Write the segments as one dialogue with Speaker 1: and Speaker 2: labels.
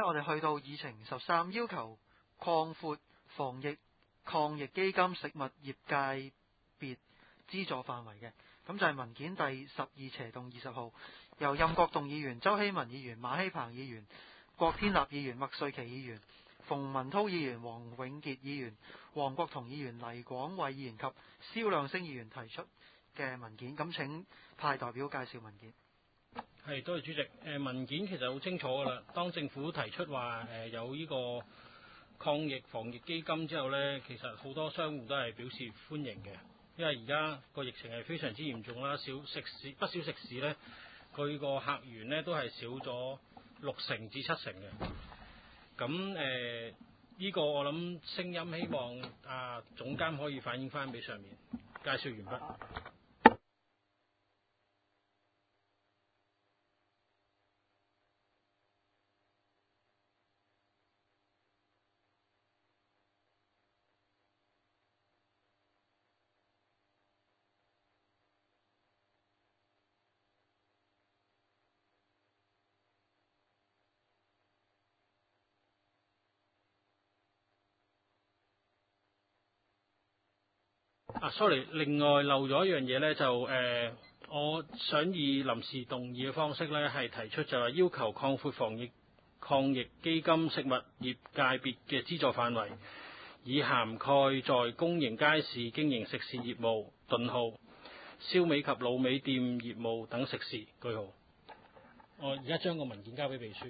Speaker 1: 我哋去到議程13，要求擴闊防疫抗疫基金食物業界別資助範圍嘅，咁就係文件第12/20號，由任國棟議員、周希文議員、馬希鵬議員、郭天立議員、麥瑞琪議員、馮文濤議員、黃永傑議員、黃國同議員、黎廣偉議員及蕭亮星議員提出嘅文件，咁請派代表介紹文件。
Speaker 2: 係，多謝主席。文件其實好清楚㗎啦。當政府提出話有呢個抗疫防疫基金之後呢，其實好多商戶都係表示歡迎嘅，因為而家個疫情係非常之嚴重啦，不少食肆呢，佢個客源呢都係少咗60%至70%嘅。咁呢個我諗聲音希望總監可以反映翻俾上面。介紹完畢。sorry， 另外漏咗一樣嘢呢，就我想以臨時動議嘅方式呢，係提出就係要求擴闊防疫抗疫基金食物業界別嘅資助範圍，以涵蓋在公營街市經營食肆業務、燒味及滷味店業務等食肆。我而家將個文件交俾秘書。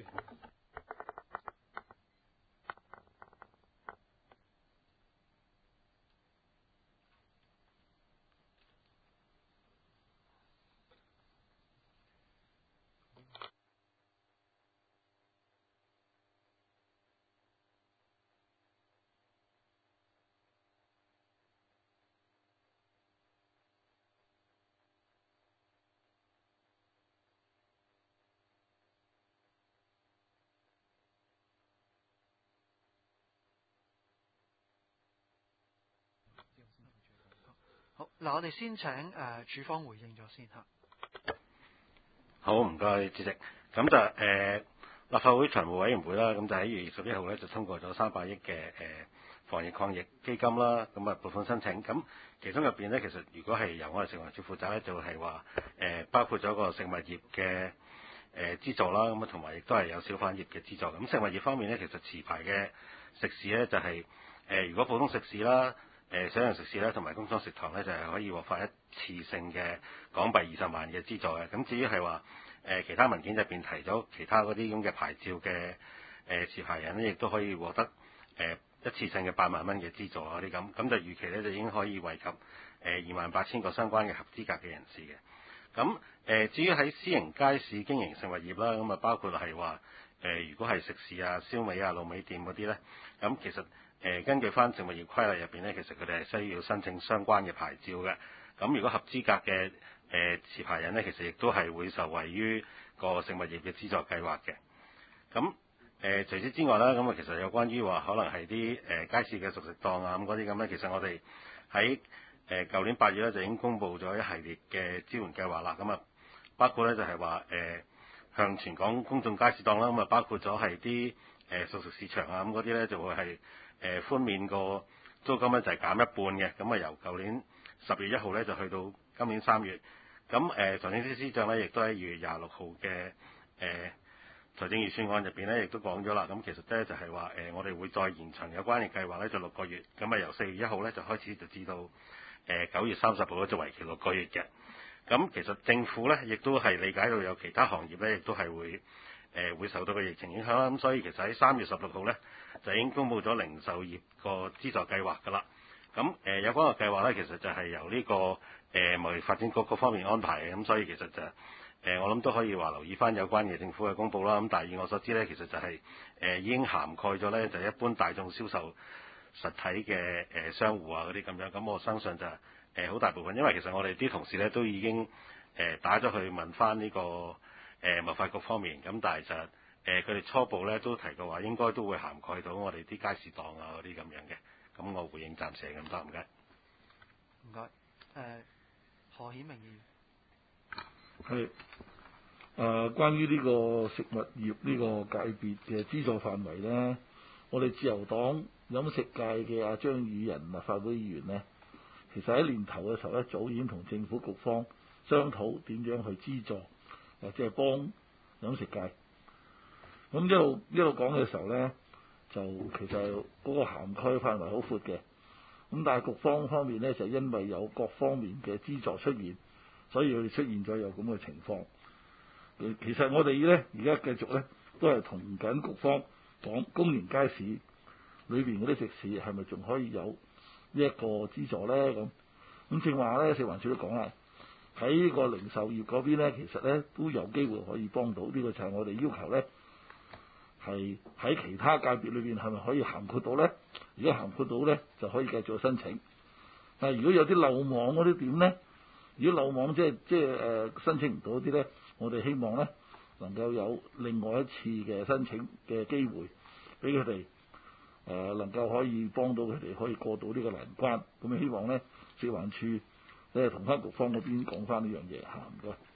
Speaker 1: 好，嗱，我哋先請主方回應咗先嚇。
Speaker 3: 好，唔該主席。咁就立法會財務委員會啦，咁就喺2月21號咧就通過咗300億嘅防疫抗疫基金啦，咁啊撥款申請。咁其中入邊咧，其實如果係由我哋食環署負責咧，就係話包括咗個食物業嘅資助啦，咁啊同埋亦都係有小販業嘅資助。咁食物業方面咧，其實持牌嘅食肆咧就係如果普通食肆啦。小型食肆咧，同埋工廠食堂咧，就係可以獲發一次性嘅港幣20萬嘅資助嘅。咁至於係話其他文件入邊提咗其他嗰啲咁嘅牌照嘅持牌人咧，亦都可以獲得一次性嘅8萬蚊嘅資助啊啲咁就預期咧就已經可以惠及28,000個相關嘅合資格嘅人士嘅。咁至於喺私營街市經營食物業啦，咁啊包括係話如果係食肆啊、燒味啊、滷味店嗰啲咧，咁其實根據翻食物業規例入邊咧，其實佢哋係需要申請相關嘅牌照嘅。咁如果合資格嘅持牌人咧，其實亦都係會受惠於個食物業嘅資助計劃嘅。咁除此之外啦，咁啊其實有關於話可能係啲街市嘅熟食檔啊咁嗰啲咁咧，其實我哋喺舊年8月咧就已經公布咗一系列嘅支援計劃啦。咁啊包括咧就係話向全港公眾街市檔啦，咁啊包括咗係啲熟食市場啊咁嗰啲咧就會係寬免個租金咧就係減一半嘅，咁啊由舊年10月1號咧就去到今年3月。咁財政司司長咧亦都喺2月26號嘅財政預算案入邊咧亦都講咗啦。咁其實咧就係話我哋會再延長有關嘅計劃咧就6個月，咁啊由4月1號咧就開始就至到9月30號咧就為期6個月嘅。咁其實政府咧亦都係理解到有其他行業咧亦都係會受到個疫情影響啦。咁所以其實喺3月16號咧就已經公布咗零售業個資助計劃㗎啦。咁有關個計劃咧，其實就係由呢個貿易發展局嗰方面安排嘅。咁所以其實就我諗都可以話留意翻有關嘅政府嘅公佈啦。咁但係以我所知咧，其實就係已經涵蓋咗咧就一般大眾銷售實體嘅商戶啊嗰啲咁樣。咁我相信就好大部分，因為其實我哋啲同事咧都已經打咗去問翻呢個貿發局方面。咁但係就佢哋初步咧都提過話應該都會涵蓋到我哋啲街市檔啊嗰啲咁樣嘅。咁我回應暫時係咁多，唔該。
Speaker 1: 唔該。何顯明議員。
Speaker 4: 關於呢個食物業呢個界別嘅資助範圍呢，我哋自由黨飲食界嘅阿張宇人立法會議員呢，其實喺年頭嘅時候一早已經同政府局方商討點樣去資助，即係幫飲食界。咁一路講嘅時候呢，就其實嗰個涵蓋範圍好闊嘅。咁但係局方面呢，就因為有各方面嘅資助出現，所以佢哋出現咗有咁嘅情況。其實我哋呢，而家繼續呢，都係同緊局方講公營街市裏邊嗰啲食肆係咪仲可以有呢一個資助呢？咁正話呢，食環署都講啦，喺個零售業嗰邊呢，其實呢都有機會可以幫到。呢個就係我哋要求呢，係喺其他界別裏邊係咪可以涵括到呢？如果涵括到呢，就可以繼續申請。但係如果有啲漏網嗰啲點呢？如果漏網即係申請唔到啲呢，我哋希望呢能夠有另外一次嘅申請嘅機會，俾佢哋能夠可以幫到佢哋可以過到呢個難關。咁希望呢，食環署同翻局方嗰邊講翻呢樣嘢嚇，唔該。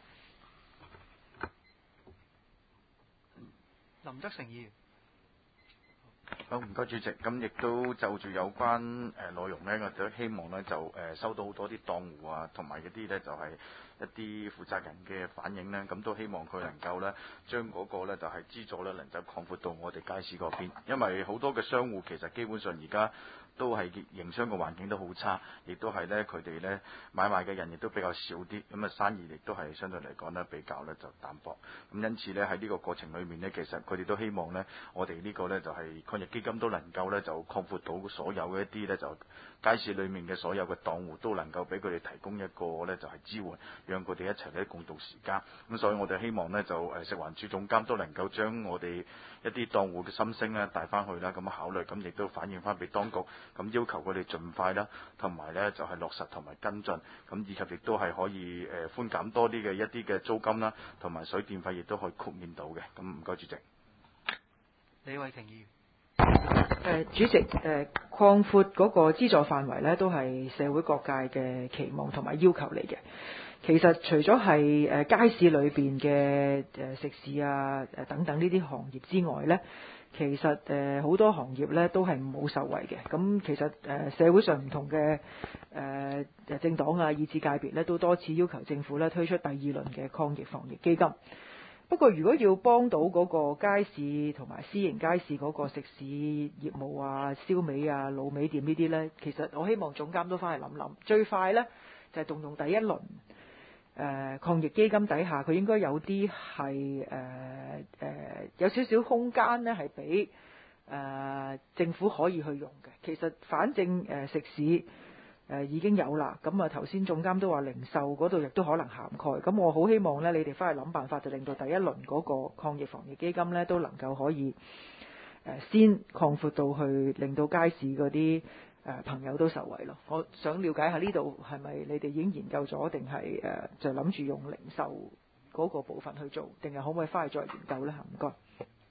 Speaker 1: 林德成議員。
Speaker 5: 好，唔該主席。咁亦都就住有關內容呢，我哋都希望呢就收到好多啲檔戶啊，同埋一啲呢就係一啲負責人嘅反映呢，咁都希望佢能夠呢將嗰個呢就係資助呢能夠擴闊到我哋街市嗰邊，因為好多嘅商戶其實基本上而家都係營商嘅環境都好差，亦都係呢佢哋呢買賣嘅人亦都比較少啲，咁啊生意亦都係相對嚟講呢比較呢就淡薄。咁因此呢，喺呢個過程裏面呢，其實佢哋都希望呢我哋呢個呢就係抗疫基金都能夠呢就擴闊到所有嘅一啲呢就街市裏面嘅所有嘅檔戶都能夠俾佢哋提供一個呢就係支援，讓佢哋一齊呢共度時艱。咁所以我哋希望呢就食環署總監都能夠將我哋一啲檔戶嘅心聲呢帶翻去啦，咁考慮，咁亦都反映翻俾當局，咁要求佢哋盡快啦，同埋呢就係落實同埋跟進，咁以及亦都係可以寬減多啲嘅一啲嘅租金啦，同埋水電費亦都可以豁免到嘅。咁唔該主席。
Speaker 1: 李慧瓊議員。
Speaker 6: 主席，擴闊嗰個資助範圍呢，都係社會各界嘅期望同埋要求嚟嘅。其實除咗係街市裏邊嘅食肆啊等等呢啲行業之外呢，其實好多行業呢都係冇受惠嘅。咁其實社會上唔同嘅政黨啊，以至界別呢，都多次要求政府呢推出第二輪嘅抗疫防疫基金。不過，如果要幫到嗰個街市同埋私營街市嗰個食肆業務啊、燒味啊、滷味店呢啲呢，其實我希望總監都翻去諗諗，最快呢，就係動用第一輪抗疫基金底下，佢應該有啲係有少少空間呢，係俾政府可以去用嘅。其實反正食肆已經有啦，咁啊頭先總監都話零售嗰度亦都可能涵蓋，咁我好希望呢，你哋翻去諗辦法，就令到第一輪嗰個抗疫防疫基金呢，都能夠可以先擴闊到去，令到街市嗰啲朋友都受惠咯。我想了解下呢度係咪你哋已經研究咗，定係就諗住用零售嗰個部分去做，定係可唔可以翻去再研究呢？唔該。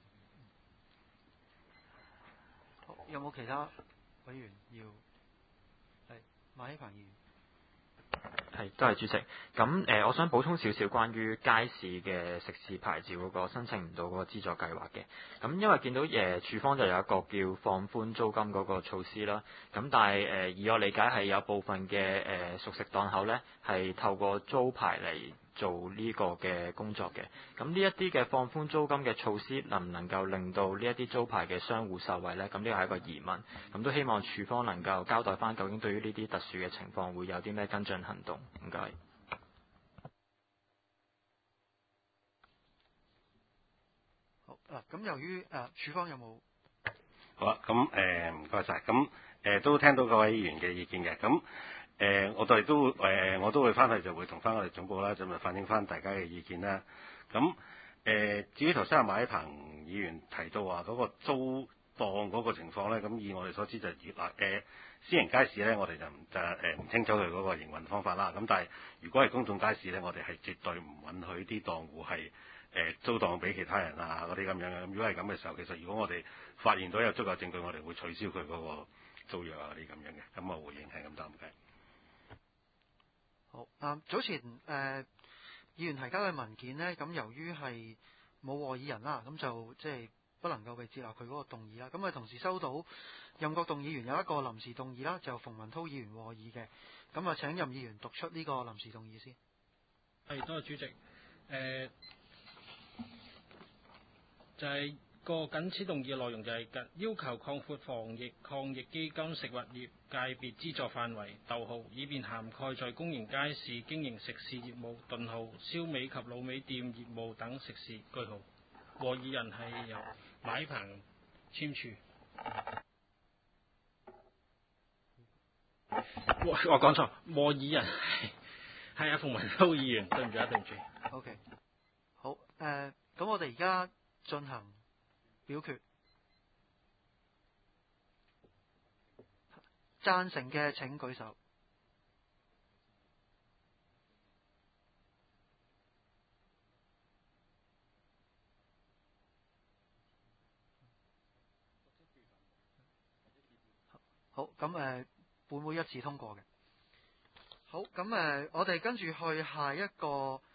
Speaker 1: 有冇其他委員要？馬希鵬議員。
Speaker 7: 係，多謝主席。咁我想補充少少關於街市嘅食肆牌照嗰個申請唔到嗰個資助計劃嘅。咁因為見到處方就有一個叫放寬租金嗰個措施啦。咁但係以我理解係有部分嘅熟食檔口呢係透過租牌嚟做呢個嘅工作嘅。咁呢一啲嘅放寬租金嘅措施能唔能夠令到呢一啲租牌嘅商戶受惠呢？咁呢個係一個疑問。咁都希望處方能夠交代翻究竟對於呢啲特殊嘅情況會有啲咩跟進行動。唔該。
Speaker 1: 好嗱，咁由於處方有冇？
Speaker 3: 好啦，咁唔該晒。咁都聽到各位議員嘅意見嘅。咁我哋都我都會翻去就會同翻我哋總部啦，就咪反映翻大家嘅意見啦。咁至於頭先阿馬希鵬議員提到話嗰個租檔嗰個情況咧，咁以我哋所知就私營街市咧，我哋就唔清楚佢嗰個營運方法啦。咁但係如果係公眾街市咧，我哋係絕對唔允許啲檔戶係租檔俾其他人啊嗰啲咁樣嘅。咁如果係咁嘅時候，其實如果我哋發現到有足夠證據，我哋會取消佢嗰個租約啊啲咁樣嘅。咁我回應係咁多，唔該。
Speaker 1: 好早前議員提交嘅文件呢，咁由於係冇和議人啦，咁就即係不能夠被接納佢嗰個動議啦。咁啊同時收到任國棟議員有一個臨時動議啦，就馮文滔議員和議嘅。咁啊請任議員讀出呢個臨時動議先。
Speaker 2: 係，多謝主席。就係、個僅此動議嘅內容就係要求擴闊防疫抗疫基金食物業界別資助範圍，以便涵蓋在公營街市經營食肆業務、燒味及滷味店業務等食肆。和議人係由馬鵬簽署。我講錯，和議人係阿馮文滔議員，對唔住。
Speaker 1: OK， 好，咁我哋而家進行表決，贊成嘅請舉手。好，咁本會一致通過嘅。好，咁我哋跟住去下一個